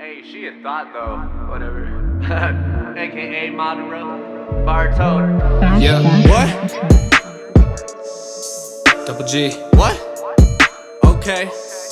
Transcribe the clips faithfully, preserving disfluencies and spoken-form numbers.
Hey, she a thought though. Whatever. A K A Madara. Bartone. Yeah. What? Double G. What? Okay.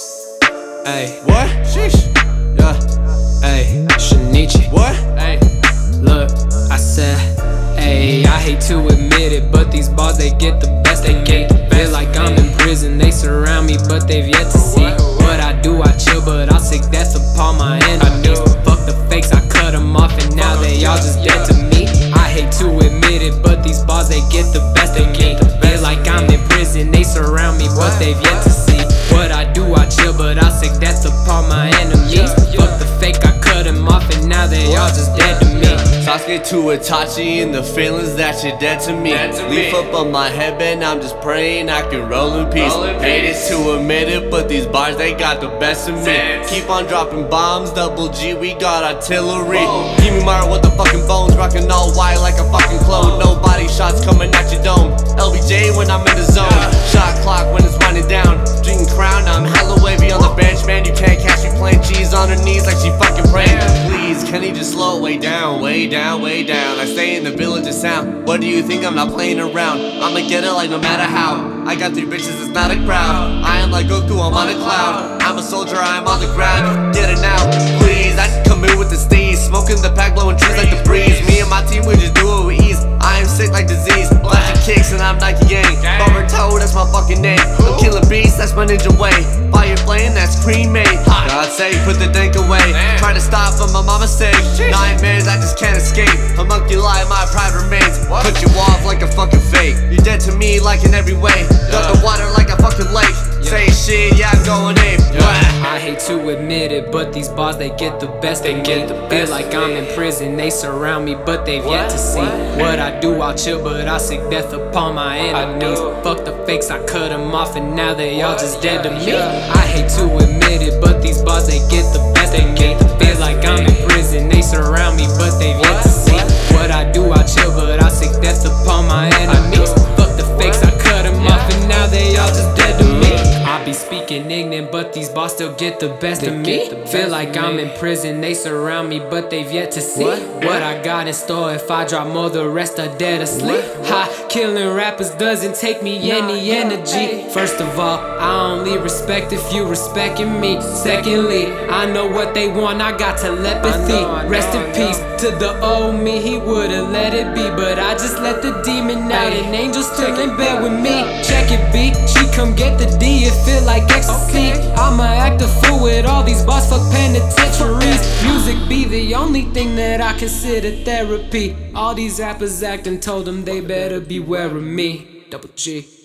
Hey. What? Sheesh. Yeah. Hey. Shinichi. What? Hey. Look, I said, hey, I hate to admit it, but these bars, they get the best. They get the best. Feel like I'm in prison. They surround me, but they've yet to see what I do. I chill, but I'll seek death upon my enemies. Fuck the fakes, I cut them off, and now they all just dead to me. I hate to admit it, but these bars, they get the best. They get the best. Feel like I'm in prison. They surround me, but they've yet to see what I do. I chill, but I'll seek death upon my enemies. Fuck the fake, I cut them off, and now they all just dead to me. Sasuke to Itachi and the feelings that you're dead to me. Leaf up on my headband, I'm just praying I can roll in peace. Hate it to admit it, but these bars, they got the best of me. Keep on dropping bombs, double G, we got artillery. Give me Mara with the fucking bones, rocking all white like a fucking clone. No body shots coming at your dome. L B J when I'm in the zone. Shot clock when it's winding down. Drinking crown, I'm hella wavy on the bench, man. You can't catch me playing cheese on her knees like she fucking praying. Please, can he just slow it way down, way down, way down? I stay in the village of sound. What do you think? I'm not playing around. I'ma get it like no matter how. I got three bitches, it's not a crowd. I am like Goku, I'm on a cloud. I'm a soldier, I'm on the ground. Get it now, please. I just come in with the steez, smoking the pack, blowing trees like the breeze. Me and my team, we just do it with ease. I am sick like disease, flashing kicks and I'm Nike Gang. Bomber Toe, that's my fucking name. I'm killing beasts, that's my ninja way. Fire flame, that's cremate. God say, put the dank away. Try to stop, but my mama said nightmares, I just can't escape. A monkey lie, my pride remains. Cut you off like a fucking fake. You're dead to me like in every way. Got the water like a fucking lake. Say shit, yeah, I'm going ape. I hate to admit it, but these bars, they get the best. They get the best. Feel like I'm in prison. They surround me, but they've yet to see what I do. I'll chill, but I seek death upon my enemies. Fuck the fakes, I cut them off, and now they all just dead to me. I hate to admit it, but these bars, they get the best. They get the best. Feel like I'm in prison. They surround me, but they've yet to see what I do. I chill, but I seek death upon my enemies. Fuck the fakes, I cut them off, and now they all just dead to me. I be speaking ignorant, but these bars still get the best of me. Feel like I'm in prison, they surround me, but they've yet to see what I got in store. If I drop more, the rest are dead asleep. Ha, killing rappers doesn't take me any energy. First of all, I only respect if you respecting me. Secondly, I know what they want, I got telepathy. Rest in peace to the old me, he would've let it be, but I just let the demon out, and angels still in bed with me. Check it, B, she come get the D, it feel like ecstasy. I'ma act a fool with all these bars, fuck penitentiaries. Music be the only thing that I consider therapy. All these rappers acting, told them they better beware of me. Double G.